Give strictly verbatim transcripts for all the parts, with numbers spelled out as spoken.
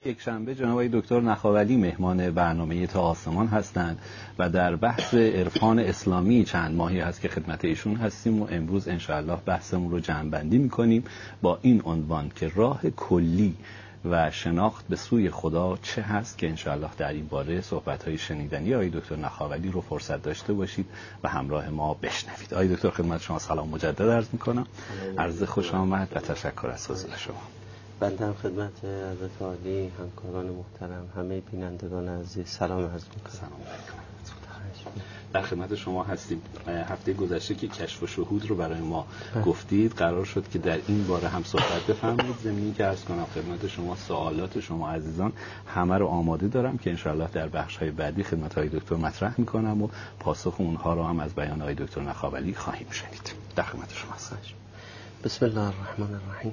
یک شنبه جناب آقای دکتر نخاولی مهمان برنامه تا آسمان هستند و در بحث عرفان اسلامی چند ماهی هست که خدمت ایشون هستیم و امروز انشاءالله بحثمون رو جمع‌بندی می‌کنیم با این عنوان که راه کلی و شناخت به سوی خدا چه هست، که انشاءالله در این باره صحبت‌های شنیدنی آقای دکتر نخاولی رو فرصت داشته باشید و همراه ما بشنوید. آقای دکتر خدمت شما سلام مجدد عرض می‌کنم. عرض خوش آمد و تشکر از حضور شما. بنده هم خدمت حضرت عالی، همکاران محترم، همه بینندگان عزیز سلام عرض می‌کنم. سلام علیکم. در خدمت شما هستیم. هفته گذشته که کشف و شهود رو برای ما گفتید، قرار شد که در این باره هم صحبت بفرمایید. ضمنی که عرض کنم خدمت شما سوالات شما عزیزان همه رو آماده دارم که انشاءالله در بخش‌های بعدی خدمت های دکتر مطرح می‌کنم و پاسخ اونها رو هم از بیان های دکتر نخاولی خواهیم شنید. در خدمت شما هستم. بسم الله الرحمن الرحیم.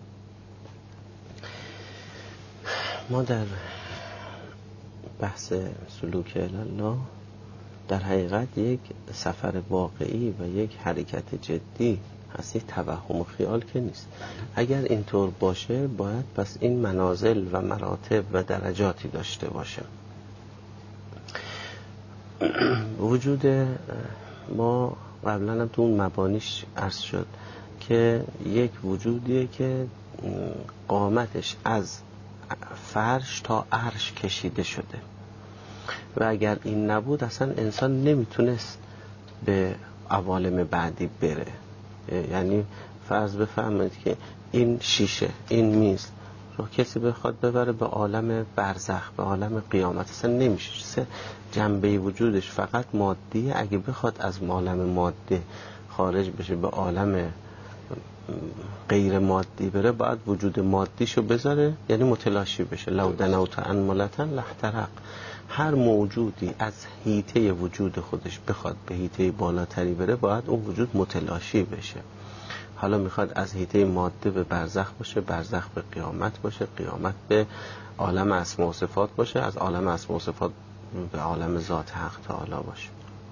ما در بحث سلوک الله در حقیقت یک سفر واقعی و یک حرکت جدی هست، یک توهم و خیال که نیست. اگر اینطور باشه باید پس این منازل و مراتب و درجاتی داشته باشه. وجود ما قبلا هم تو اون مبانیش عرض شد که یک وجودیه که قامتش از فرش تا عرش کشیده شده و اگر این نبود اصلا انسان نمیتونست به عوالم بعدی بره. یعنی فرض بفرمایید که این شیشه، این میز رو کسی بخواد ببره به عالم برزخ، به عالم قیامت، اصلا نمیشه. سه جنبه وجودش فقط مادیه. اگه بخواد از عالم ماده خارج بشه به عالم غیر مادی بره، باید وجود مادیشو بذاره، یعنی متلاشی بشه. لو دنوت انملتن لاحترق. هر موجودی از حیطه وجود خودش بخواد به حیطه بالاتری بره، باید اون وجود متلاشی بشه. حالا میخواد از حیطه ماده به برزخ باشه، برزخ به قیامت باشه، قیامت به عالم اسماء و صفات باشه، از عالم اسماء و صفات به عالم ذات حق تعالی باشه.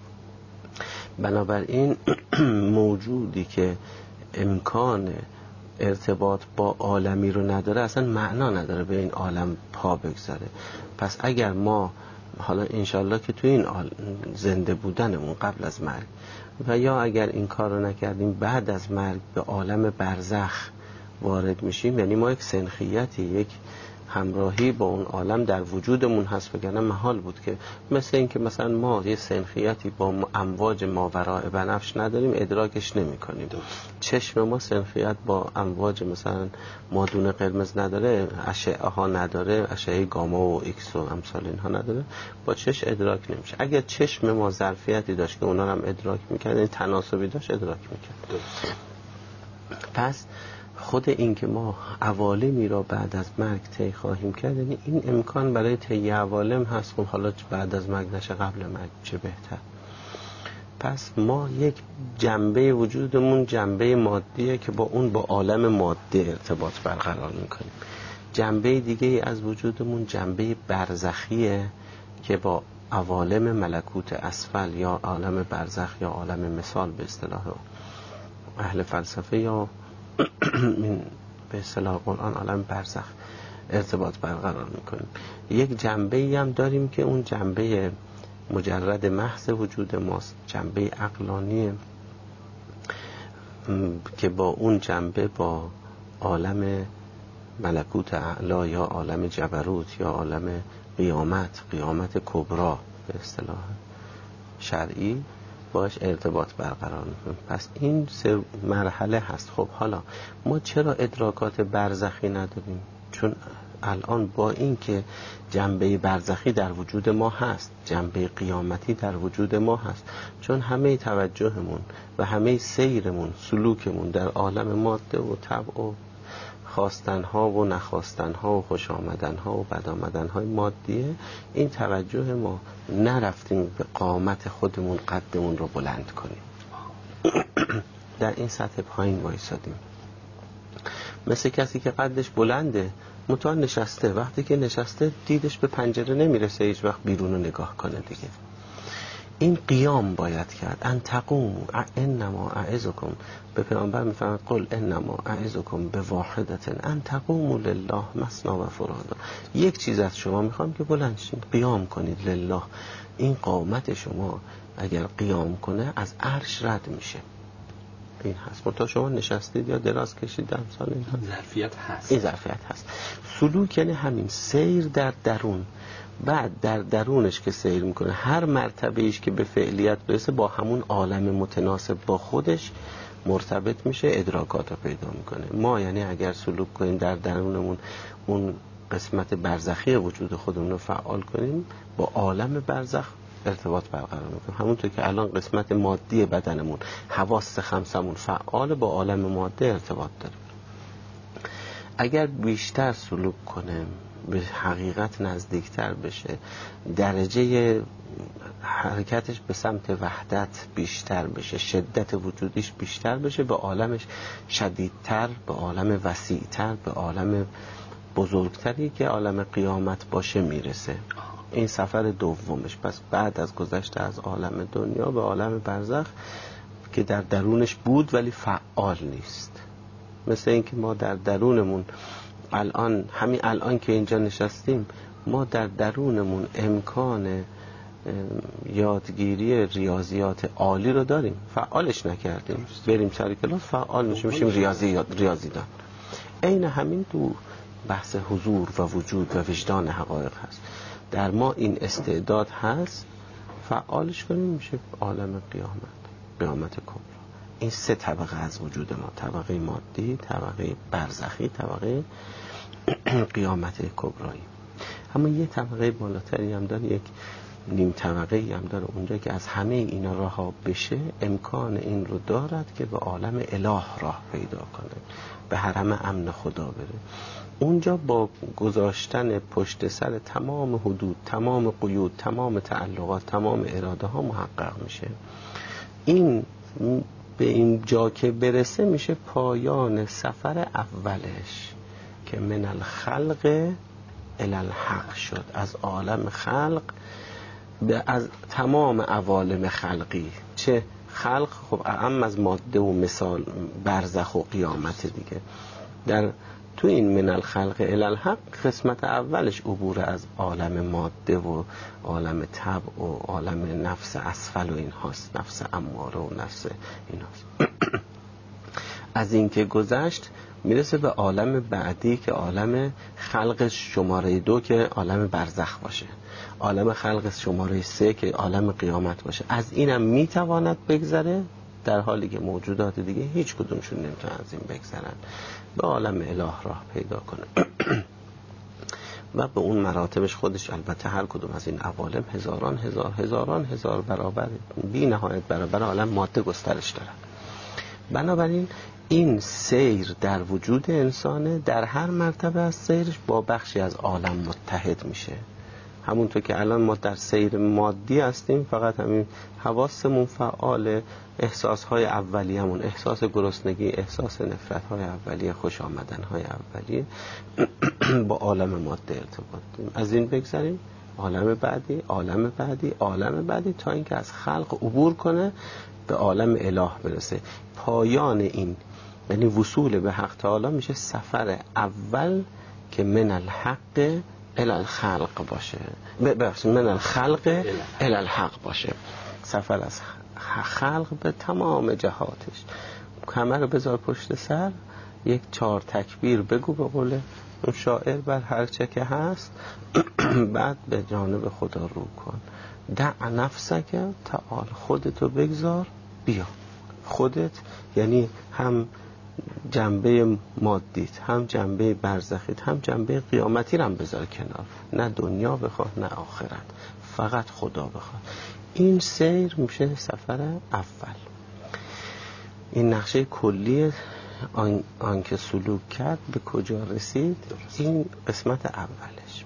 بنابراین موجودی که امکان ارتباط با عالمی رو نداره اصلا معنا نداره به این عالم پا بگذاره. پس اگر ما حالا انشالله که توی این زنده بودنمون قبل از مرگ و یا اگر این کار رو نکردیم بعد از مرگ به عالم برزخ وارد میشیم، یعنی ما یک سنخیتی، یک همراهی با اون عالم در وجودمون هست، وگرنه محال بود که مثل این که مثلا ما یه سنخیتی با امواج ماوراء بنفش نداریم، ادراکش نمی کنیم. چشم ما سنخیت با امواج مثلا مادون قرمز نداره، اشعه ها نداره، اشعه گاما و ایکس و امثال اینها نداره، با چشم ادراک نمیشه. اگر چشم ما ظرفیتی داشت که اونا هم ادراک میکرد، این تناسبی داشت، ادراک میکرد. پس خود این که ما عوالمی را بعد از مرگ طی خواهیم کرد، یعنی این امکان برای طی عوالم هست. خب حالا بعد از مرگ نشه قبل مرگ چه بهتر. پس ما یک جنبه وجودمون جنبه مادیه که با اون با عالم ماده ارتباط برقرار میکنیم. جنبه دیگه از وجودمون جنبه برزخیه که با عوالم ملکوت اسفل یا عالم برزخ یا عالم مثال به اصطلاح اهل فلسفه یا این به اصطلاح قرآن عالم برزخ ارتباط برقرار میکنیم. یک جنبه‌ای هم داریم که اون جنبه مجرد محض وجود ماست، جنبه عقلانی که با اون جنبه با عالم ملکوت اعلی یا عالم جبروت یا عالم قیامت، قیامت کبرا به اصطلاح شرعی باش ارتباط برقرار میکنیم. پس این سه مرحله هست. خب حالا ما چرا ادراکات برزخی نداریم؟ چون الان با این که جنبه برزخی در وجود ما هست، جنبه قیامتی در وجود ما هست، چون همه توجهمون و همه سیرمون، سلوکمون در عالم ماده و طبع و خواستنها و نخواستنها و خوش آمدنها و بد آمدنهای مادیه، این توجه ما نرفتیم به قامت خودمون، قدمون رو بلند کنیم. در این سطح پایین وایسادیم، مثل کسی که قدش بلنده متأ نشسته، وقتی که نشسته دیدش به پنجره نمیرسه هیچ وقت بیرون رو نگاه کنه دیگه. این قیام باید کرد. ان تقوموا انما اعظکم، به پیامبر میفرماد قل انما اعظکم بواحدة ان تقوموا لله مثنی و فرادا. یک چیز از شما میخوام که بلند شید قیام کنید لله. این قامت شما اگر قیام کنه از عرش رد میشه. این هست. تا شما نشستید یا دراز کشید امثال این هست. ظرفیت هست. این ظرفیت هست. سلوک یعنی همین سیر در درون. بعد در درونش که سیر میکنه هر مرتبه ایش که به فعلیت برسه با همون عالم متناسب با خودش مرتبط میشه، ادراکات رو پیدا میکنه. ما یعنی اگر سلوک کنیم در درونمون اون قسمت برزخی وجود خودمون رو فعال کنیم، با عالم برزخ ارتباط برقرار میکنیم. همونطور که الان قسمت مادی بدنمون حواس خمسمون فعال، با عالم ماده ارتباط داره. اگر بیشتر سلوک کنه، به حقیقت نزدیکتر بشه، درجه حرکتش به سمت وحدت بیشتر بشه، شدت وجودیش بیشتر بشه، به عالمش شدیدتر، به عالم وسیعتر، به عالم بزرگتری که عالم قیامت باشه میرسه. این سفر دومش. پس بعد از گذشته از عالم دنیا به عالم برزخ که در درونش بود ولی فعال نیست. مثل این که ما در درونمون الان، همین الان که اینجا نشستیم، ما در درونمون امکان یادگیری ریاضیات عالی رو داریم، فعالش نکردیم. بریم سر کلاس فعال میشیم، میشیم ریاضی ریاضیدان. عین همین تو بحث حضور و وجود و وجدان حقایق هست. در ما این استعداد هست، فعالش کنیم میشه عالم قیامت، قیامت کبرا. این سه طبقه از وجود ما، طبقه مادی، طبقه برزخی، طبقه قیامت کبرایی. اما یه طبقه بالاتری هم داره، یک نیم طبقه هم داره اونجا که از همه اینا رها بشه، امکان این رو دارد که به عالم اله راه پیدا کنه، به حرم امن خدا بره. اونجا با گذاشتن پشت سر تمام حدود، تمام قیود، تمام تعلقات، تمام اراده ها محقق میشه. این به این جا که برسه میشه پایان سفر اولش که من الخلق الی الحق شد. از عالم خلق به از تمام عوالم خلقی. چه خلق؟ خب اعم از ماده و مثال برزخ و قیامت دیگه. در تو این من الخلق الی الحق قسمت اولش عبور از عالم ماده و عالم طبع و عالم نفس اسفل و این هاست، نفس اماره و نفس این هاست. از این که گذشت میرسه به عالم بعدی که عالم خلق شماره دو که عالم برزخ باشه، عالم خلق شماره سه که عالم قیامت باشه. از اینم میتواند بگذره، در حالی که موجودات دیگه هیچ کدومشون نمیتونن از این بگذرن. به عالم اله راه پیدا کنه و به اون مراتبش خودش. البته هر کدوم از این عوالم هزاران هزار هزاران هزار برابر، بی نهایت برابر عالم ماده گسترش دارن. بنابراین این سیر در وجود انسانه، در هر مرتبه از سیرش با بخشی از عالم متحد میشه. همونطور که الان ما در سیر مادی هستیم، فقط همین حواسمون فعال، احساسهای اولیه‌مون، احساس گرسنگی، احساس نفرت‌های اولیه، خوش آمدن‌های اولیه با عالم ماده ارتباط داریم. از این بگذاریم عالم بعدی، عالم بعدی، عالم بعدی، تا اینکه از خلق عبور کنه به عالم اله برسه. پایان این یعنی وصول به حق تعالی میشه سفر اول که من الحق الی الخلق باشه، ببخشید من الخلق الی الحق باشه. سفر از خلق به تمام جهاتش. کمر رو بذار پشت سر، یک چهار تکبیر بگو به قول اون شاعر بر هر چه که هست، بعد به جانب خدا رو کن. دع نفسک تعال، خودتو بگذار بیا. خودت یعنی هم جنبه مادیت، هم جنبه برزخیت، هم جنبه قیامتی رو هم بذار کنار. نه دنیا بخواه نه آخرت، فقط خدا بخواه. این سیر میشه سفر اول. این نقشه کلی آن, آن که سلوک کرد به کجا رسید، این قسمت اولش.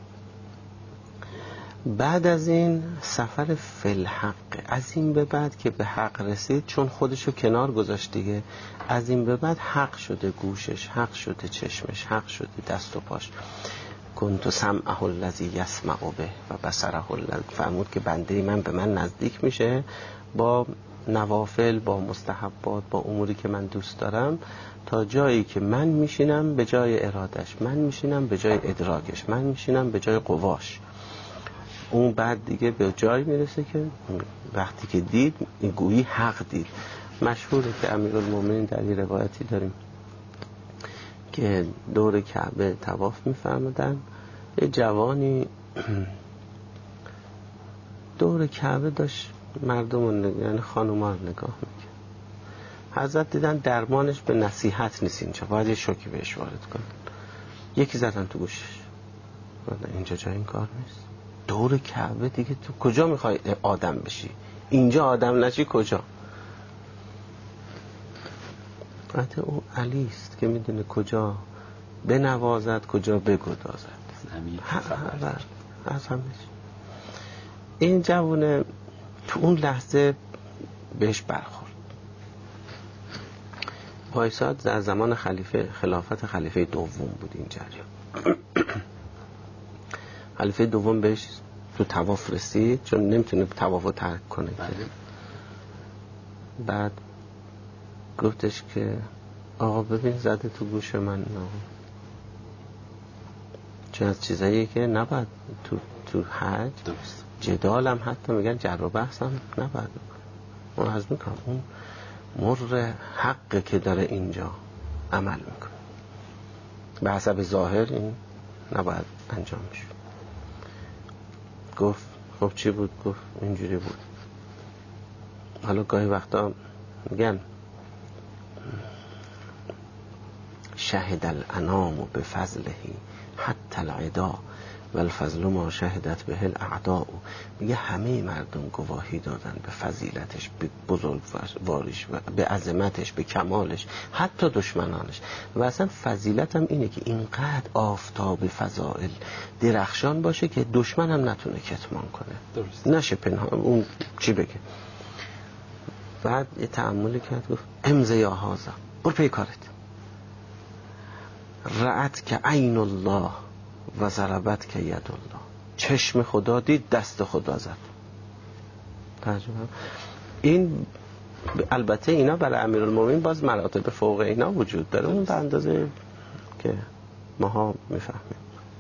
بعد از این سفر فلحق، از این به بعد که به حق رسید، چون خودشو کنار گذاشت دیگه، از این به بعد حق شده گوشش، حق شده چشمش، حق شده دست و پاش. کنت سمعه الذی یسمع به و بصره الذی، فرمود که بنده من به من نزدیک میشه با نوافل، با مستحبات، با اموری که من دوست دارم، تا جایی که من میشینم به جای ارادش، من میشینم به جای ادراکش، من میشینم به جای قواش. اون بعد دیگه به جایی میرسه که وقتی که دید، این گویی حق دید. مشهوره که امیرالمومنین در یه روایتی داریم که دور کعبه طواف میفرمودن، یه جوانی دور کعبه داشت مردم رو، یعنی خانوما رو نگاه میکرد. حضرت دیدن درمانش به نصیحت نیست، اینجا باید یه شوکی بهش وارد کنن. یکی زدن تو گوشش، اینجا جای این کار نیست. دور کعبه دیگه تو کجا میخوای آدم بشی؟ اینجا آدم نشی کجا؟ حتی اون علی است که میدونه کجا بنوازد کجا بگدازد. از همه این جوونه تو اون لحظه بهش برخورد. وایساد. در زمان خلیفه خلافت خلیفه دوم بود این جریان. خلیفه دوم بهش تو طواف رسید، چون نمیتونه طواف رو ترک کنه. بعد گفتش که آقا ببین زده تو گوش من، نه. چون از چیزایی که نباید تو تو حج درست. جدال هم حتی میگن جر و بحث هم نباید. من از میکنم اون مر حق که داره اینجا عمل میکنه، به حسب ظاهر این نباید انجام میشه. گفت خب چی بود؟ گفت اینجوری بود. حالا گاهی وقتا میگن شهد الانام بفضله حتی العدا و الفضل ما شهدت به الاعداء. میگه همه مردم گواهی دادن به فضیلتش، به بزرگواریش، به عظمتش، به کمالش، حتی دشمنانش. و اصلا فضیلت هم اینه که اینقدر آفتاب فضائل درخشان باشه که دشمن هم نتونه کتمان کنه. درست. نشه پنهان. اون چی بگه؟ بعد یه تأملی کرد، گفت امضی یا هازا، برو پی کارت. رأت که عین الله و ضربت که ید الله. چشم خدا دید، دست خدا زد. ترجمه این البته اینا برای امیرالمومنین باز مراتب فوق اینا وجود داره، اون به اندازه که ماها میفهمیم.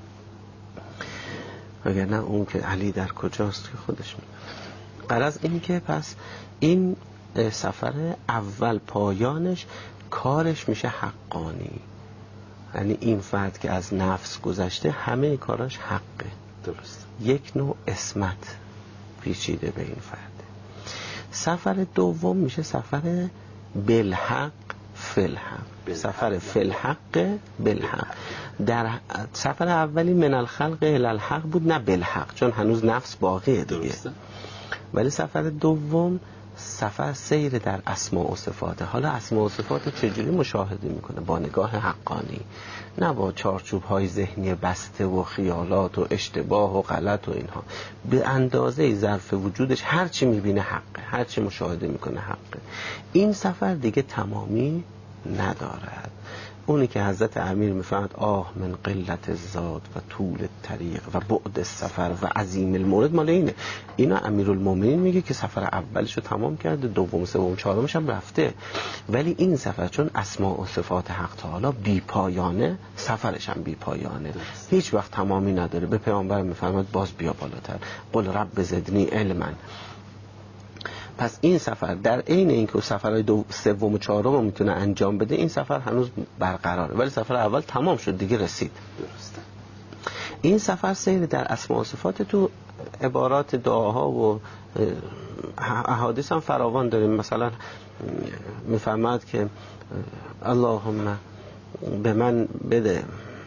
اگر نه اون که علی در کجاست که خودش میدونه. غرض این که پس این سفر اول پایانش کارش میشه حقانی، یعنی این فرد که از نفس گذشته همه کاراش حقه. درست. یک نوع اسمت پیچیده به این فرد. سفر دوم میشه سفر بالحق فالحق، سفر فالحق بالحق. در سفر اولی من الخلق الی الحق بود، نه بالحق، چون هنوز نفس باقیه دیگه. درسته. ولی سفر دوم سفر سیر در اسماء و صفاته. حالا اسماء و صفات چجوری مشاهده میکنه؟ با نگاه حقانی، نه با چارچوب های ذهنی بسته و خیالات و اشتباه و غلط و اینها. به اندازه ظرف وجودش هر چی میبینه حقه، هر چی مشاهده میکنه حقه. این سفر دیگه تمامی ندارد. اونی که حضرت امیر میفهمد آه من قلت الزاد و طول الطریق و بعد السفر و عظیم المورد، مال اینه. اینا امیرالمومنین میگه که سفر اولشو تمام کرده، دوم سوم چهارمش هم رفته. ولی این سفر چون اسماء و صفات حق تعالی بی پایانه، سفرش هم بی پایانه، هیچ وقت تمامی نداره. به پیامبر میفرماد باز بیا بالاتر، قل رب زدنی علما. پس این سفر در عین اینکه سفرهای دو سوم و چهارم میتونه انجام بده، این سفر هنوز برقراره. ولی سفر اول تمام شد دیگه، رسید. درسته. این سفر سیر در اسماء و صفات، تو عبارات دعاها و احادیث هم فراوان داریم. مثلا میفرماد که اللهم به من بده،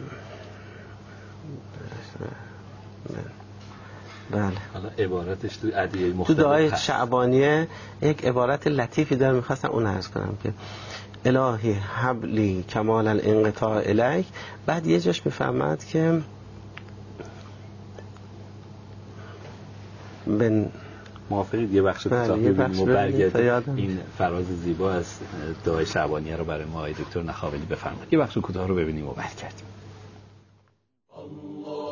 بله، حالا عبارتش تو ادعیه مختلف تو دعای شعبانیه یک عبارت لطیفی داره، میخواستم اون عرض کنم که الهی حبلی کمال الانقطاع الیک. بعد یه جاش میفهمد که بن موافقید یه بخش کوتاه ببینیم و برگردیم این فراز زیبا از دعای شعبانیه رو برای ما آقای دکتر نخاولی بفرمایید. یه بخش کوتاه رو ببینیم و برگردیم.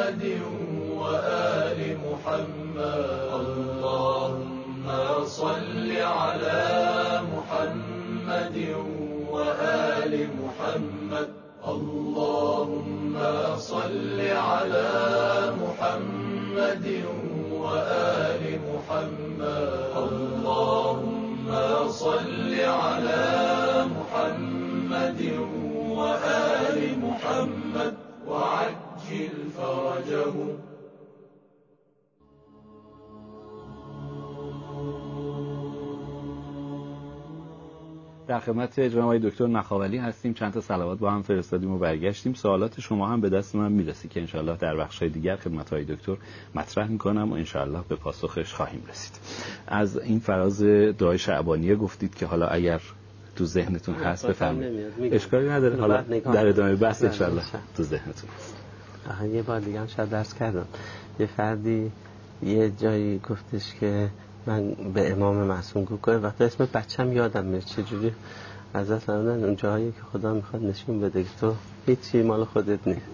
محمد وآل محمد اللهم صل على محمد وآل محمد اللهم صل على محمد وآل محمد اللهم صل على محمد وآل محمد وعجل فرجهم. در خدمت جناب آقای دکتر نخاولی هستیم. چند تا صلوات با هم فرستادیم و برگشتیم. سوالات شما هم به دست من میرسه که انشالله در بخش‌های دیگر خدمت های دکتر مطرح میکنم و انشالله به پاسخش خواهیم رسید. از این فراز دعای شعبانیه گفتید که حالا اگر تو ذهنتون هست بفرمایید. اشکالی نداره، حالا در ادامه بحث انشالله تو ذهنتون هست. آها یه بار دیگه هم شاید درس کردم. یه فردی یه جایی گفتش که من به امام معصوم گفتم وقتی اسم بچم یادم میاد چجوری ازت فرمودن اون جایی که خدا میخواد نشون بده که تو هیچی مال خودت نیست.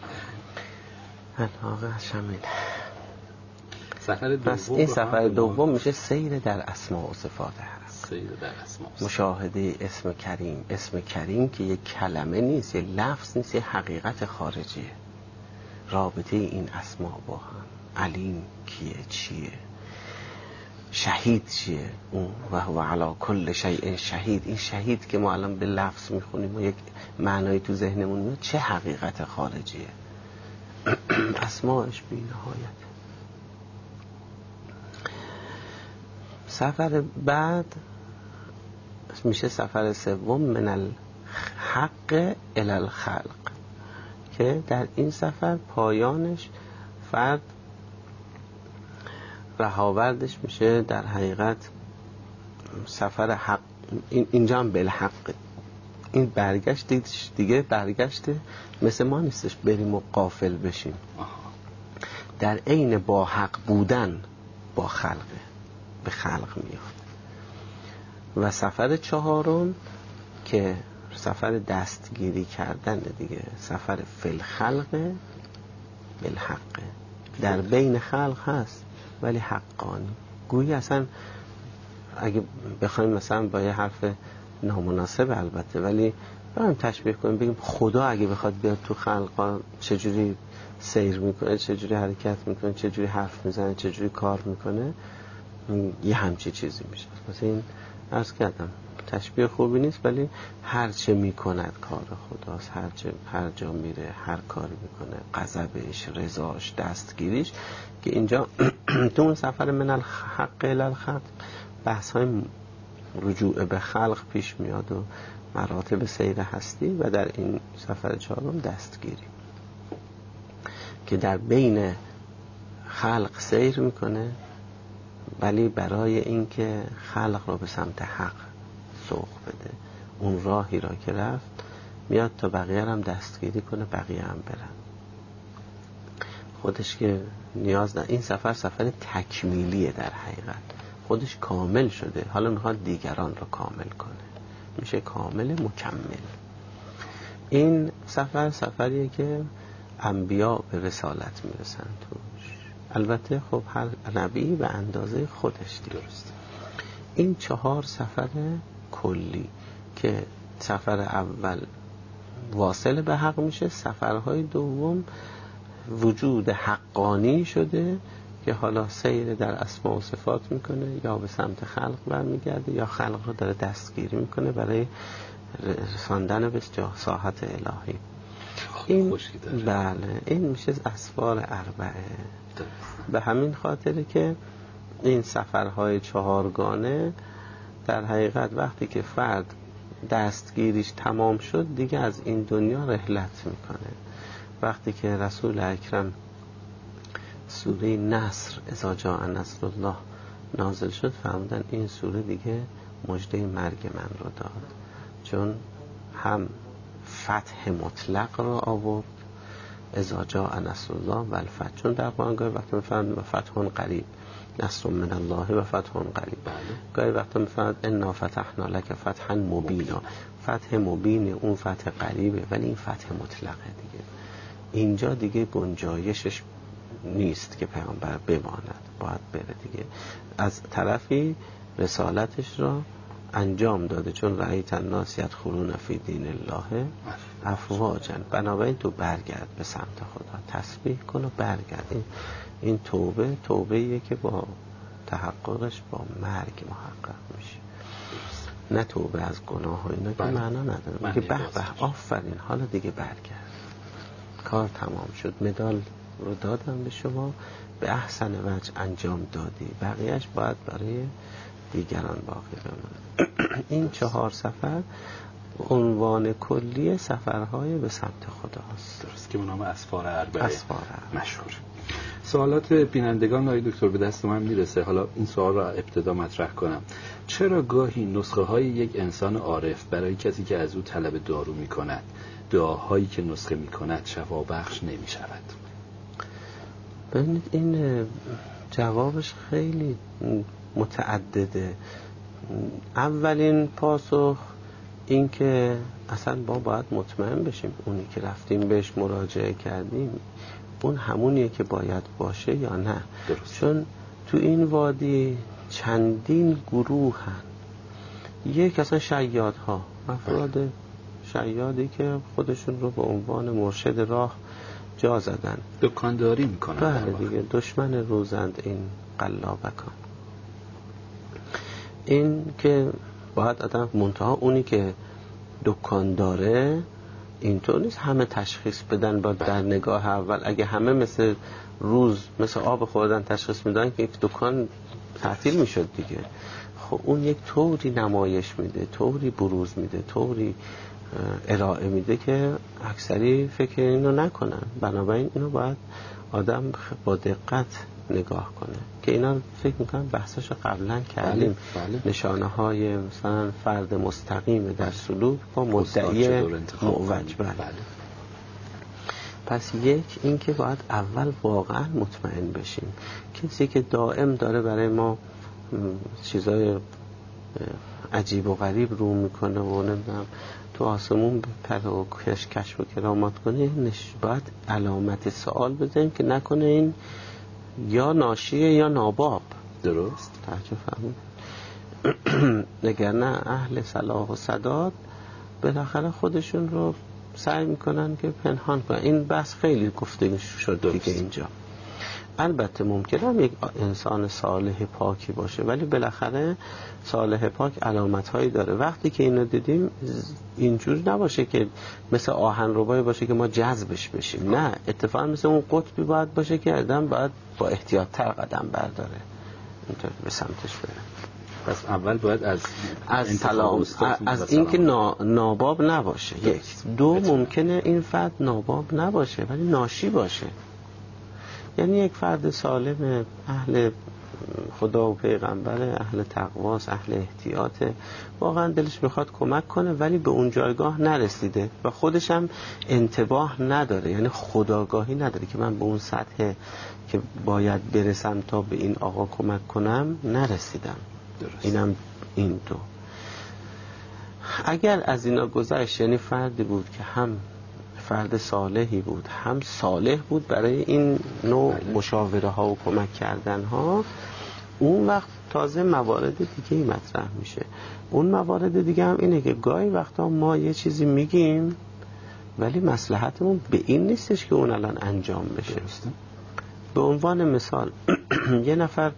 علاقه شامل سفر پس این سفر دوم میشه سیر در اسماء و صفات هست. سیر در اسماء مشاهده اسم کریم. اسم کریم که یک کلمه نیست، یک لفظ نیست، یک حقیقت خارجیه. رابطه این اسما با هم. علیم کیه، چیه، شهید چیه، اون و هو علی کل شیء شهید. این شهید که ما الان به لفظ میخونیم و یک معنایی تو ذهنمون میاد چه حقیقت خارجیه. اسماش بی نهایت. سفر بعد میشه سفر سوم من الحق الی الخلق که در این سفر پایانش فرد رهاوردش میشه در حقیقت سفر حق. این اینجا هم بالحق. این برگشت دیگه برگشته مثل ما نیستش بریم و غافل بشیم. در عین با حق بودن با خلقه، به خلق میاد. و سفر چهارم که سفر دستگیری کردن دیگه، سفر فل خلقه بالحقه، در بین خلق هست ولی حقانی. گویی اصلا اگه بخوایم مثلا با یه حرف نامناسب البته ولی بخوایم تشبیه کنیم بگیم خدا اگه بخواد بیاد تو خلقا چجوری سیر میکنه، چجوری حرکت میکنه، چجوری حرف میزنه، چجوری کار میکنه، یه همچی چیزی میشه. مثلا این عرض کردم تشبیه خوبی نیست ولی هر چه میکند کار خداست. هر چه هر جا میره هر کاری میکنه، غضبش، رضاش، دستگیریش. که اینجا تو اون سفر من الحق الی الخلق بحث های رجوع به خلق پیش میاد و مراتب سیر هستی. و در این سفر چهارم دستگیری که در بین خلق سیر میکنه ولی برای اینکه خلق رو به سمت حق سوق بده، اون راهی را که رفت میاد تا بقیه هم دستگیری کنه، بقیه هم برن. خودش که نیاز نه. این سفر سفر تکمیلیه در حقیقت. خودش کامل شده، حالا میخواد دیگران رو کامل کنه، میشه کامل مکمل. این سفر سفریه که انبیا به رسالت میرسن توش. البته خب هر نبی به اندازه خودش درست. این چهار سفر کلی که سفر اول واصل به حق میشه، سفرهای دوم وجود حقانی شده که حالا سیر در اسماء و صفات میکنه، یا به سمت خلق برمیگرده یا خلق رو داره دستگیری میکنه برای رساندن به ساحت الهی. این بله این میشه اسفار اربعه. به همین خاطره که این سفرهای چهارگانه در حقیقت وقتی که فرد دستگیریش تمام شد دیگه از این دنیا رحلت میکنه. وقتی که رسول اکرم سوره نصر اذا جاء نصر الله نازل شد فرمودن این سوره دیگه مژده مرگ من رو داد، چون هم فتح مطلق رو آورد اذا جاء نصر الله و الفتح، چون در قرآن گاهی وقتا میفرماد و فتح قریب، نصر من الله و فتح قریب. گاهی وقتا میفرماد انا فتحنا لک فتحا مبینا. فتح مبین اون فتح قریبه ولی این فتح مطلقه دیگه. اینجا دیگه گنجایشش نیست که پیامبر بماند، باید بره دیگه. از طرفی رسالتش را انجام داده، چون رأیت الناس یدخلون فی دین الله افواجا، بنابراین تو برگرد به سمت خدا، تسبیح کن و برگرد. این, این توبه توبه‌ایه که با تحققش با مرگ محقق میشه، نه توبه از گناه و اینا که معنا نداره. که به به آفرین، حالا دیگه برگرد، کار تمام شد، مدال رو دادم به شما، به احسن وجه انجام دادی، بقیهش باید برای دیگران باقی بمونه. این چهار سفر عنوان کلی سفرهای به سمت خداست، درست، که به نام اسفار اربعه اسفار مشهور. سوالات بینندگان آقای دکتر به دست من میرسه، حالا این سوال را ابتدا مطرح کنم. چرا گاهی نسخه های یک انسان عارف برای کسی که از او طلب دارو می کند، دعاهایی که نسخه می کند شفا بخش نمی شود؟ ببینید این جوابش خیلی متعدده. اولین پاسخ این که اصلا با باید مطمئن بشیم اونی که رفتیم بهش مراجعه کردیم اون همونیه که باید باشه یا نه. درست. چون تو این وادی چندین گروه هن. یک اصلا شیادها، افراد شیادی که خودشون رو به عنوان مرشد راه جا زدن، دکانداری میکنن. بله دیگه، دشمن روزند این قلابکان. این که باید آدم منتها اونی که دکان داره اینطور نیست همه تشخیص بدن با در نگاه اول. اگه همه مثل روز مثل آب خوردن تشخیص میدن که یک دکان تعطیل میشد دیگه. خب اون یک طوری نمایش میده، طوری بروز میده، طوری ارائه میده که اکثری فکر اینو نکنن. بنابراین اینو باید آدم با دقت نگاه کنه که اینا فکر میکنم بحثاشو قبلا کردیم. بله، بله. نشانه های مثلا فرد مستقیم در سلوک با مدعی معوج. بله. بله. پس یک این که باید اول واقعا مطمئن بشیم. کسی که دائم داره برای ما چیزای عجیب و غریب رو میکنه و نمیدونم تو آسمون بپره و کش کشف و کرامات کنه، باید علامت سوال بزنیم که نکنه این یا ناشیه یا ناباب. درست. تعجب فهمید. اگر نه اهل صلاح و سداد بالاخره خودشون رو سعی میکنن که پنهان کنن. این بحث خیلی گفته شد دیگه اینجا. البته ممکنه هم یک انسان صالح پاکی باشه، ولی بالاخره صالح پاک علامت هایی داره. وقتی که اینو دیدیم اینجور نباشه که مثل آهن ربایی باشه که ما جذبش بشیم، نه، اتفاقا مثل اون قطبی باید باشه که آدم باید با احتیاط تر قدم برداره اینطور به سمتش بره. پس اول باید از از سلام از اینکه نا... ناباب نباشه. یک دو ممکنه این فرد ناباب نباشه ولی ناشی باشه، یعنی یک فرد سالم، اهل خدا و پیغمبر، اهل تقواست، اهل احتیاطه، واقعا دلش میخواد کمک کنه ولی به اون جایگاه نرسیده و خودش هم انتباه نداره، یعنی خودآگاهی نداره که من به اون سطح که باید برسم تا به این آقا کمک کنم نرسیدم. درست. اینم این دو. اگر از اینا گذشت، یعنی فردی بود که هم فرد صالحی بود هم صالح بود برای این نوع مشاوره ها و کمک کردن ها، اون وقت تازه موارد دیگه مطرح میشه. اون موارد دیگه هم اینه که گاهی وقتا ما یه چیزی میگیم ولی مصلحتمون به این نیستش که اون الان انجام بشه. درسته. به عنوان مثال یه نفر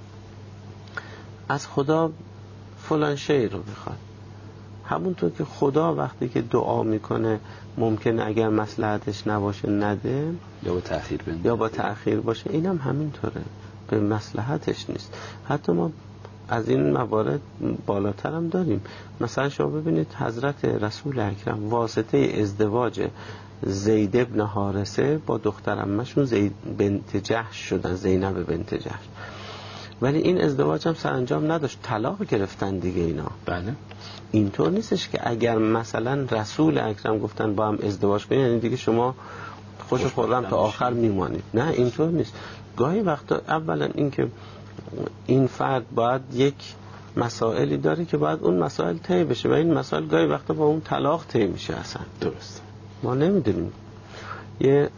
از خدا فلان شی رو میخواد، همونطور که خدا وقتی که دعا میکنه ممکنه اگر مصلحتش نباشه نده یا با تأخیر بنده یا با تأخیر باشه، اینم همینطوره، به مصلحتش نیست. حتی ما از این موارد بالاتر هم داریم. مثلا شما ببینید حضرت رسول اکرم واسطه ازدواج زید ابن حارثه با دختر عمه‌شون زید بنت جحش شدن، زینب بنت جحش، ولی این ازدواج هم سرانجام نداشت، طلاق گرفتن دیگه اینا. بله. اینطور نیستش که اگر مثلا رسول اکرم گفتن با هم ازدواج کنید یعنی دیگه شما خوش و خرم تا آخر میمانید. نه، اینطور نیست. گاهی وقتا اولا این که این فرد باید یک مسائلی داره که باید اون مسائل طی بشه و این مسائل گاهی وقتا با اون طلاق طی میشه. اصلا درست. ما نمیدونیم. یه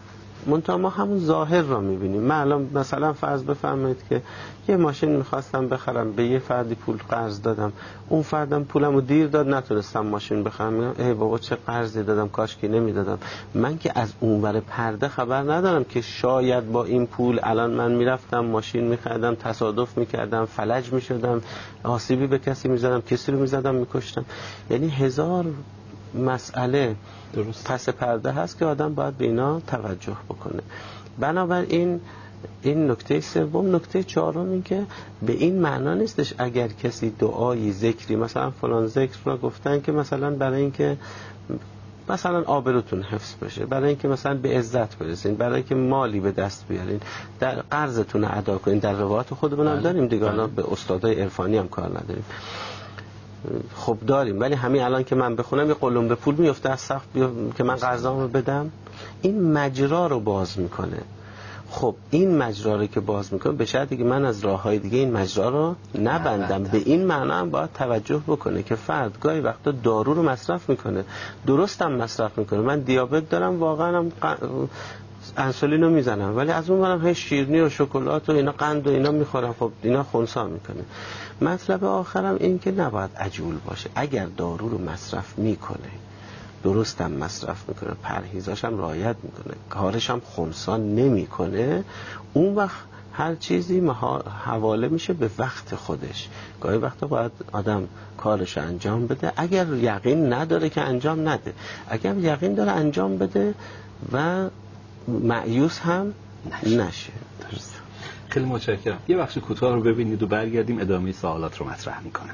منتها ما همون ظاهر را میبینیم. من الان مثلا فرض بفرمایید که یه ماشین میخواستم بخرم، به یه فردی پول قرض دادم، اون فردم پولمو دیر داد، نتونستم ماشین بخرم. میگم ای بابا چه قرضی دادم، کاش که نمیدادم. من که از اونور پرده خبر ندارم که شاید با این پول الان من میرفتم ماشین میخریدم، تصادف میکردم، فلج میشدم، آسیبی به کسی میزدم، کسی رو میزدم، میکشتم. یعنی هزار مسئله درست پس پرده هست که آدم باید به اینا توجه بکنه. بنابراین این نکته سوم. نکته چهارم این که به این معنا نیستش اگر کسی دعایی، ذکری، مثلا فلان ذکر را گفتن که مثلا برای اینکه مثلا آبروتون حفظ بشه، برای اینکه مثلا به عزت برسین، برای اینکه مالی به دست بیارین، در قرضتون رو ادا کنین. در روایات خودمون هم داریم دیگه، الان به استادای عرفانی هم کار نداریم. خب داریم، ولی همین الان که من بخونم یه قلم به پول میفته از سقف که من قرضامو بدم. این مجرا رو باز میکنه. خب این مجرا رو که باز میکنه به شرطی که من از راههای دیگه این مجرا رو نبندم. به این معنا هم باید توجه بکنه که فرد گاهی وقتا دارو رو مصرف میکنه، درستم مصرف میکنه. من دیابت دارم، واقعا هم انسولین رو میزنم، ولی از اون برم هی شیرینی و شکلات و اینا، قند و اینا میخورم. خب اینا خنثی میکنه. مطلب آخرم این که نباید عجول باشه. اگر دارو رو مصرف میکنه، درستم مصرف میکنه، پرهیزاش هم رعایت میکنه، کارش هم خنثی نمیکنه، اون وقت هر چیزی حواله میشه به وقت خودش. گاهی وقتا باید آدم کارش انجام بده. اگر یقین نداره که انجام نده، اگر یقین داره انجام بده و مایوس هم نشه, نشه. درست. خیلی متشکرم. یه بخش کوتاه رو ببینید و برگردیم ادامه سوالات رو مطرح میکنم.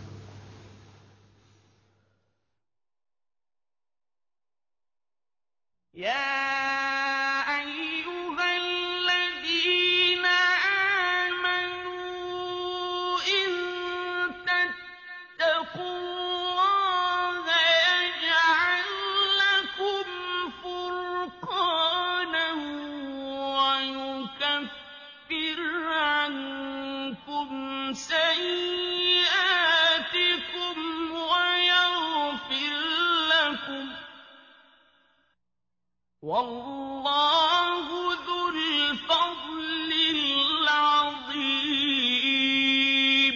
والله ذو الفضل العظیم.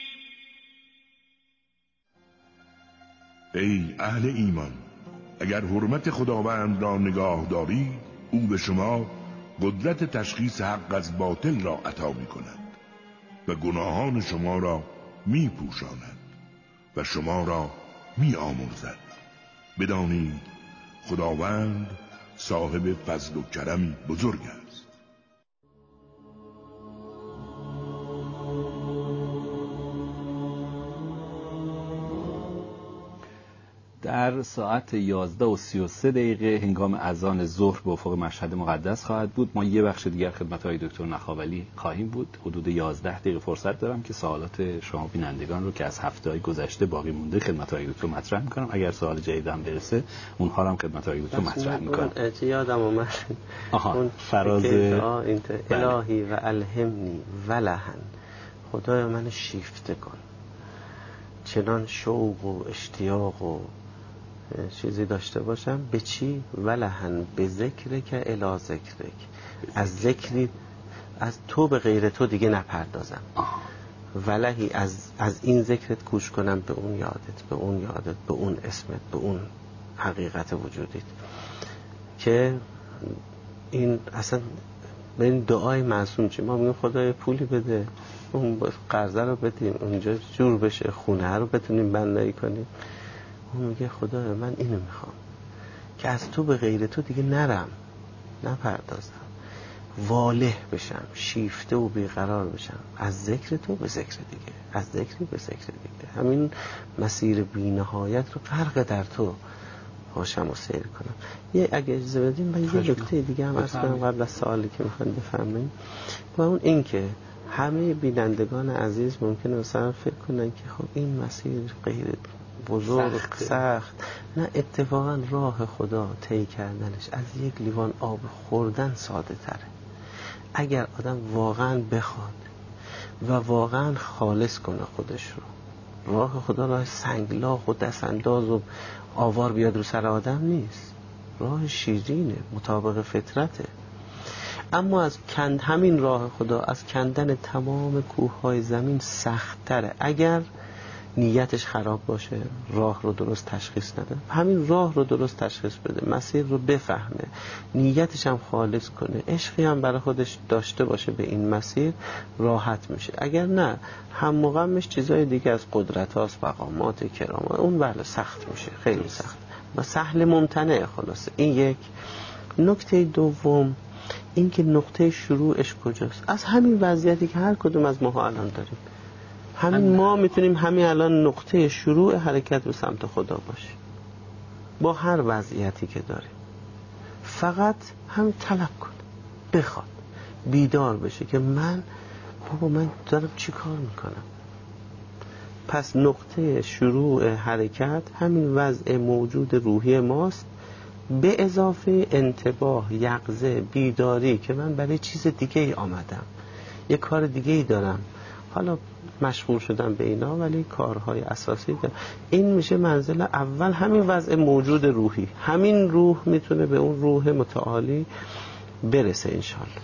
ای اهل ایمان، اگر حرمت خداوند را نگاه دارید، او به شما قدرت تشخیص حق از باطل را عطا می کند و گناهان شما را می پوشاند و شما را می آمرزد. بدانید خداوند صاحب فضل و کرم بزرگ است. در ساعت یازده و سی و سه دقیقه هنگام اذان ظهر به افق مشهد مقدس خواهد بود. ما یه بخش دیگر خدمت های دکتر نخاولی خواهیم بود. حدود یازده دقیقه فرصت دارم که سوالات شما بینندگان رو که از هفته‌های گذشته باقی مونده خدمت های دکتر مطرح می‌کنم. اگر سوال جدید هم برسه اونها رو هم خدمت های دکتر مطرح می‌کنم. اون یادم اومد اون فراز الهی و الهمنی ولهن، خدایا منو شیفته کن، چنان شوق و اشتیاق و چیزی داشته باشم. به چی؟ ولهن به ذکر که الی ذکرک، از ذکری از تو به غیر تو دیگه نپردازم. ولهی از از این ذکرت کوش کنم به اون یادت، به اون یادت، به اون اسمت، به اون حقیقت وجودیت. که این اصلا به این دعای معصوم چی؟ ما میگیم خدای پولی بده، اون قرضه رو بدیم، اونجا جور بشه، خونه رو بتونیم بندایی کنیم. اون میگه خدایا من اینو میخوام که از تو به غیر تو دیگه نرم، نپردازم، واله بشم، شیفته و بیقرار بشم، از ذکر تو به ذکر دیگه، از ذکری به ذکر دیگه، همین مسیر بی‌نهایت رو غرق در تو باشم و سیر کنم. یه اگه اجازه بدیم من یه نکته دیگه هم عرض کنم قبل از سوالی که میخواین بفهمیم، و اون این که همه بینندگان عزیز ممکنه مثلا فکر کنن که خب این مسیر غیر بزرگ سخت. سخت نه، اتفاقا راه خدا طی کردنش از یک لیوان آب خوردن ساده تره. اگر آدم واقعا بخواد و واقعا خالص کنه خودش رو، راه خدا راه سنگلاخ و دستانداز و آوار بیاد رو سر آدم نیست، راه شیرینه، مطابق فطرته. اما از کند همین راه خدا از کندن تمام کوههای زمین سخت‌تره اگر نیتش خراب باشه، راه رو درست تشخیص نده. همین راه رو درست تشخیص بده، مسیر رو بفهمه، نیتش هم خالص کنه، عشقی هم برای خودش داشته باشه به این مسیر، راحت میشه. اگر نه هم مغمش چیزای دیگه از قدرت هاست، مقامات، کرامات، اون بله سخت میشه، خیلی سخت و سهل ممتنع. خلاصه این یک. نکته دوم این که نقطه شروعش کجاست. از همین وضعیتی که هر کدوم از ماها الان داریم، همین ما میتونیم همین الان نقطه شروع حرکت به سمت خدا باشیم با هر وضعیتی که داریم. فقط هم طلب کن، بخواد، بیدار بشه که من بابا من دارم چی کار میکنم. پس نقطه شروع حرکت همین وضع موجود روحی ماست، به اضافه انتباه، یقظه، بیداری که من برای چیز دیگه ای آمدم، یه کار دیگه ای دارم، حالا مشغول شدم به اینا ولی کارهای اساسی دارم. این میشه منزل اول، همین وضع موجود روحی. همین روح میتونه به اون روح متعالی برسه انشالله.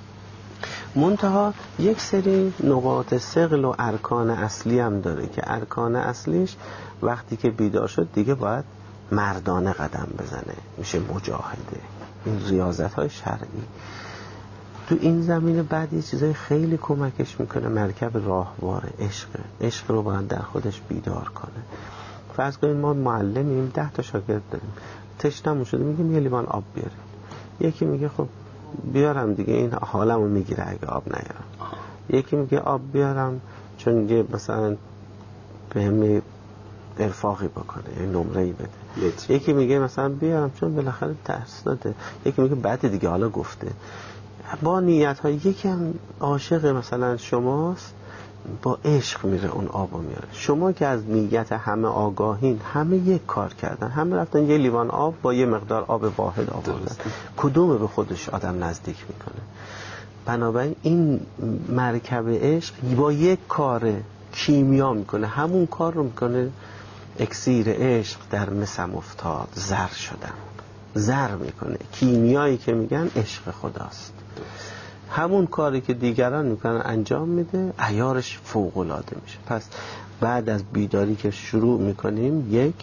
منتها یک سری نقاط ثقل و ارکان اصلی هم داره که ارکان اصلیش وقتی که بیدار شد دیگه باید مردانه قدم بزنه، میشه مجاهده، این ریاضت های شرعی. تو این زمینه بعد یه چیزای خیلی کمکش میکنه. مرکب راهواره، عشق عشق رو باید در خودش بیدار کنه. فرض کنید ما معلمیم، ده تا شاگرد داریم، تشنمون شده، میگیم یه لیوان آب بیاریم. یکی میگه خب بیارم دیگه، این حالمو میگیره اگه آب نیارم. یکی میگه آب بیارم چون میگه مثلا بهم ارفاقی بکنه، یه نمره‌ای بده. یکی میگه مثلا بیارم چون بالاخره درس داده. یکی میگه بعد دیگه حالا گفته. با نیت های یکی هم عاشق مثلا شماست، با عشق میره اون آبو میاره. شما که از نیت همه آگاهین، همه یک کار کردن، همه رفتن یه لیوان آب با یه مقدار آب واحد آوردن، کدوم به خودش آدم نزدیک میکنه؟ بنابراین این مرکب عشق با یک کار کیمیا میکنه، همون کار رو میکنه. اکسیر عشق در مسم افتاد، زر شدم، زر میکنه. کیمیایی که میگن عشق خداست. همون کاری که دیگران میکنن انجام میده، عیارش فوق العاده میشه. پس بعد از بیداری که شروع میکنیم یک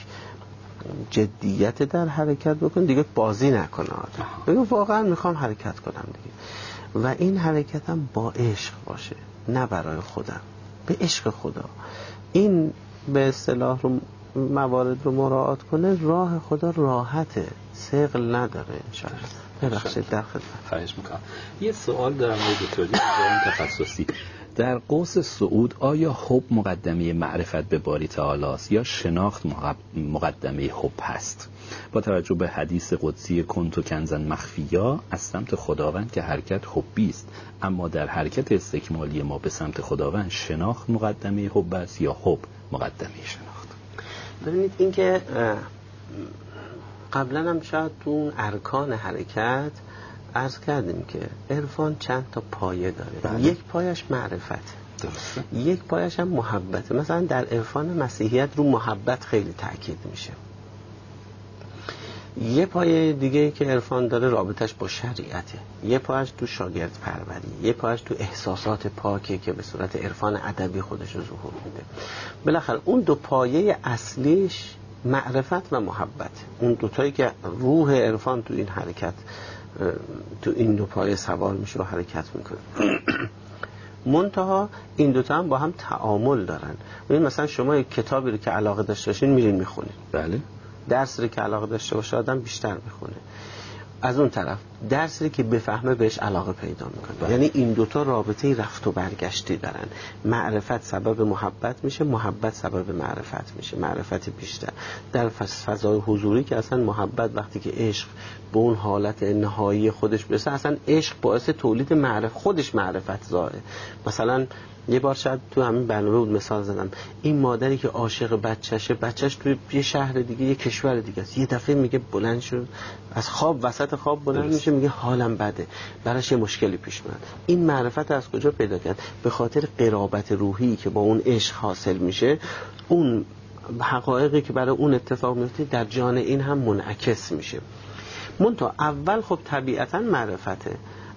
جدیت در حرکت بکن، دیگه بازی نکنه آدم، بگو واقعا میخوام حرکت کنم دیگه. و این حرکت هم با عشق باشه، نه برای خودم، به عشق خدا. این به اصطلاح رو موارد رو مراعات کنه، راه خدا راحته، ثقل نداره انشاءالله. ببخشید در خدمت. خواهش میکنم. یه سوال دارم دکتر، یه تخصصی. در قوس صعود آیا حب مقدمه معرفت به باری تعالی است یا شناخت مقدمه حب هست؟ با توجه به حدیث قدسی کنت کنزا مخفیا از سمت خداوند که حرکت حبی است، اما در حرکت استکمالی ما به سمت خداوند شناخت مقدمه حب است یا حب مقدمه شناخت؟ ببینید این که قبلا هم شاید تو اون ارکان حرکت عرض کردیم که عرفان چند تا پایه داره. بله. یک پایش معرفت، درسته. یک پایش هم محبت. مثلا در عرفان مسیحیت رو محبت خیلی تاکید میشه. یه پایه دیگه که عرفان داره رابطش با شریعته. یه پایش تو شاگرد پروری، یه پایش تو احساسات پاکه که به صورت عرفان ادبی خودش رو ظهور میده. بالاخره اون دو پایه اصلیش معرفت و محبت، اون دوتایی که روح عرفان تو این حرکت تو این دو پایه سوار میشه و حرکت میکنه. منتها این دوتا هم با هم تعامل دارن. ببین مثلا شما یک کتابی رو که علاقه داشته باشین میرین میخونین، بله. درسی رو که علاقه داشته باشه آدم بیشتر میخونه. از اون طرف درسی که بفهمه بهش علاقه پیدا میکنه. بله. یعنی این دوتا رابطه رفت و برگشتی دارن. معرفت سبب محبت میشه، محبت سبب معرفت میشه، معرفت بیشتر. در فضای حضوری که اصلا محبت وقتی که عشق به اون حالت نهایی خودش برسه، اصلا عشق باعث تولید معرفت، خودش معرفت زاره. مثلا یه بار شاید تو همین برنامه بود مثال زدم، این مادری که عاشق بچهشه، بچهش توی یه شهر دیگه، یه کشور دیگه است، یه دفعه میگه بلند شد از خواب، وسط خواب بلند درست. میشه میگه حالم بده، براش یه مشکلی پیش میاد. این معرفت از کجا پیدا کرد؟ به خاطر قرابت روحی که با اون عشق حاصل میشه، اون حقایقی که برای اون اتفاق میفته در جان این هم منعکس میشه. منتها اول خب طبیعتا معرفته،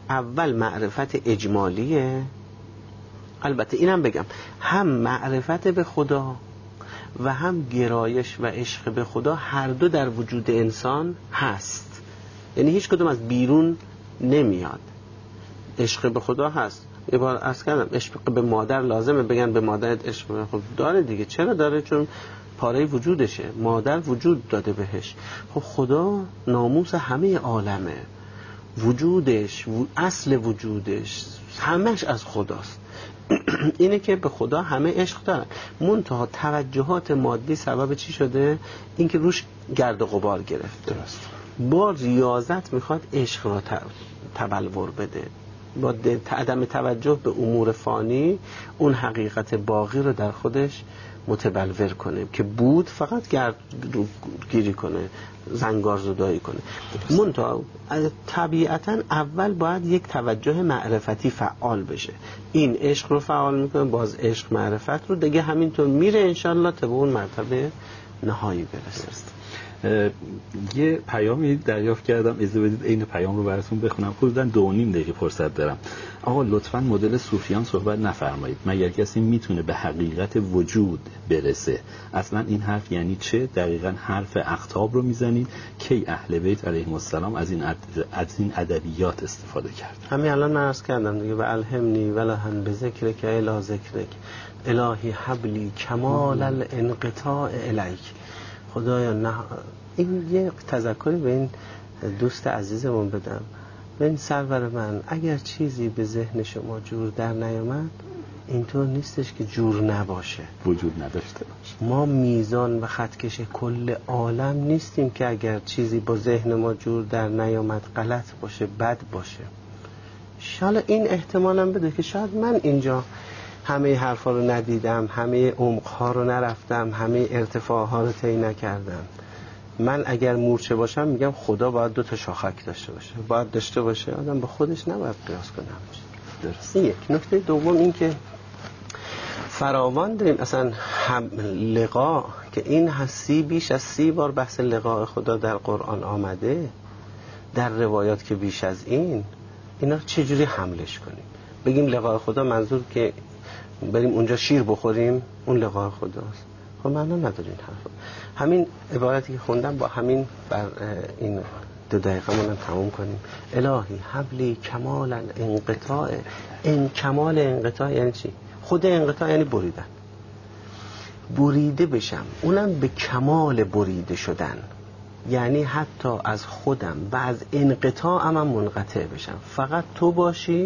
اول معرفت اجمالیه، البته اینم بگم هم معرفت به خدا و هم گرایش و عشق به خدا هر دو در وجود انسان هست، یعنی هیچ کدوم از بیرون نمیاد. عشق به خدا هست، یه بار عرض کردم عشق به مادر لازمه بگن به مادرت عشق به خب داره دیگه. چرا داره؟ چون پاره وجودشه، مادر وجود داده بهش. خب خدا ناموس همه عالمه، وجودش اصل وجودش همش از خداست. اینه که به خدا همه عشق دارن، منتها توجهات مادی سبب چی شده؟ اینکه روش گرد و غبار گرفته. درست. با ریاضت میخواد عشق را تبلور بده، با عدم توجه به امور فانی اون حقیقت باقی رو در خودش متبلور کنه که بود فقط گرد گیری کنه، زنگار زدایی کنه. منتها طبیعتا اول باید یک توجه معرفتی فعال بشه، این عشق رو فعال میکنه، باز عشق معرفت رو دیگه همینطور میره انشالله تا به اون مرتبه نهایی برسه. یه پیامی دریافت کردم، اجازه بدید این پیام رو براتون بخونم. حدوداً دو و نیم دقیقه فرصت دارم. آقا لطفاً مدل صوفیان صحبت نفرمایید. مگر کسی میتونه به حقیقت وجود برسه؟ اصلا این حرف یعنی چه؟ دقیقاً حرف اقطاب رو میزنید. کی اهل بیت علیهم السلام از این از این ادبیات استفاده کرد؟ همین الان من عرض کردم دیگه، و الهمنی ولهن به ذکرک الی ذکرک الهی حبلی کمال الانقطاع الیک. خدایا نه این یه تذکری به این دوست عزیزمون بدم، به این سرور من، اگر چیزی به ذهن شما جور در نیامد اینطور نیستش که جور نباشه، وجود نداشته باشه. ما میزان و خطکش کل عالم نیستیم که اگر چیزی با ذهن ما جور در نیامد غلط باشه، بد باشه. شاید این احتمالم بده که شاید من اینجا همه حرفا رو ندیدم، همه عمقها رو نرفتم، همه ارتفاعها رو طی نکردم. من اگر مورچه باشم میگم خدا باید دو تا شاخک داشته باشه، باید داشته باشه، آدم با خودش نباید قیاس کنه. درست. یک نکته دوم این که فراوان داریم اصلا هم لقا که این هستی بیش از سی بار بحث لقاء خدا در قرآن آمده، در روایات که بیش از این. اینا چجوری حملش کنیم؟ بگیم لقاء خدا منظور که بریم اونجا شیر بخوریم اون لقاء خداست؟ خب معنا نداره این حرف. همین عبارتی که خوندم با همین بر این دو دقیقه مونم تموم کنیم. الهی حبلی کمال انقطاع. این کمال انقطاع یعنی چی؟ خود انقطاع یعنی بریدن، بریده بشم، اونم به کمال بریده شدن، یعنی حتی از خودم و از انقطاعم هم منقطع بشم، فقط تو باشی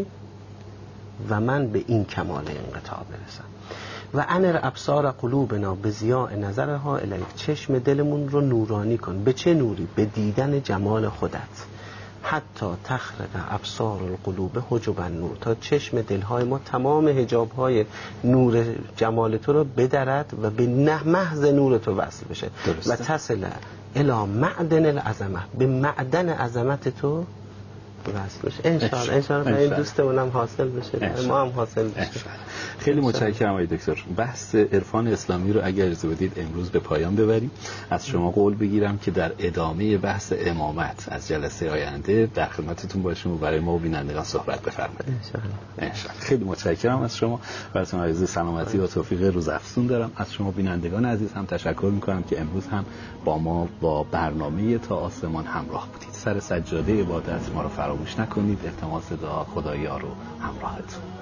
و من به این کمال انقطاع برسم. و انر ابصار قلوبنا به ضیاء نظرها الیک. چشم دلمون رو نورانی کن. به چه نوری؟ به دیدن جمال خودت. حتی تخرق ابصار القلوب حجب نور. تا چشم دلهای ما تمام حجابهای نور جمال تو رو بدرد و به محض نور تو وصل بشه. درسته. و تصل الی معدن العظمه. به معدن عظمت تو وصل بشه. انشاءالله انشاءالله این دوستمونم حاصل بشه، ما هم حاصل بشه. خیلی متشکرم آقای دکتر. بحث عرفان اسلامی رو اگر اجازه بدید امروز به پایان ببریم. از شما قول بگیرم که در ادامه بحث امامت از جلسه آینده در خدمتتون باشیم و برای ما و بینندگان صحبت بفرمایید. انشاءالله. انشاءالله. خیلی متشکرم از شما. براتون آرزوی سلامتی و توفیق روز افزون دارم. از شما بینندگان عزیز هم تشکر می‌کنم که امروز هم با ما با برنامه تا آسمان همراه بودید. سر سجاده عبادت ما رو فراموش نکنید. التماس دعا خدایا رو همراهتون.